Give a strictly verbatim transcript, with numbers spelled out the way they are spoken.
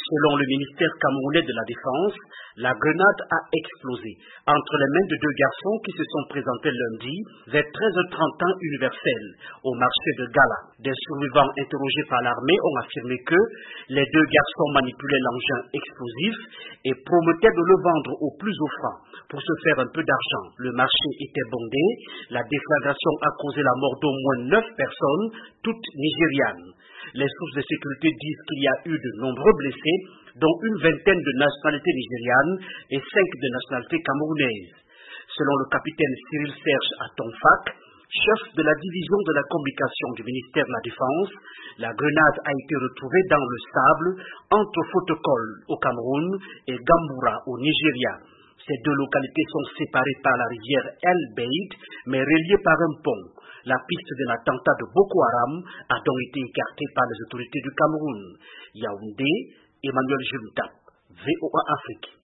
Selon le ministère camerounais de la Défense, la grenade a explosé entre les mains de deux garçons qui se sont présentés lundi vers treize heures trente temps universel au marché de Gala. Des survivants interrogés par l'armée ont affirmé que les deux garçons manipulaient l'engin explosif et promettaient de le vendre au plus offrant pour se faire un peu d'argent. Le marché était bondé, la déflagration a causé la mort d'au moins neuf personnes, toutes nigérianes. Les sources de sécurité disent qu'il y a eu de nombreux blessés, dont une vingtaine de nationalités nigérianes et cinq de nationalités camerounaises. Selon le capitaine Cyril Serge Atonfak, chef de la division de la communication du ministère de la Défense, la grenade a été retrouvée dans le sable entre Fotokol au Cameroun et Gamboura au Nigeria. Ces deux localités sont séparées par la rivière El Beid, mais reliées par un pont. La piste de l'attentat de Boko Haram a donc été écartée par les autorités du Cameroun. Yaoundé, Emmanuel Junta, V O A Afrique.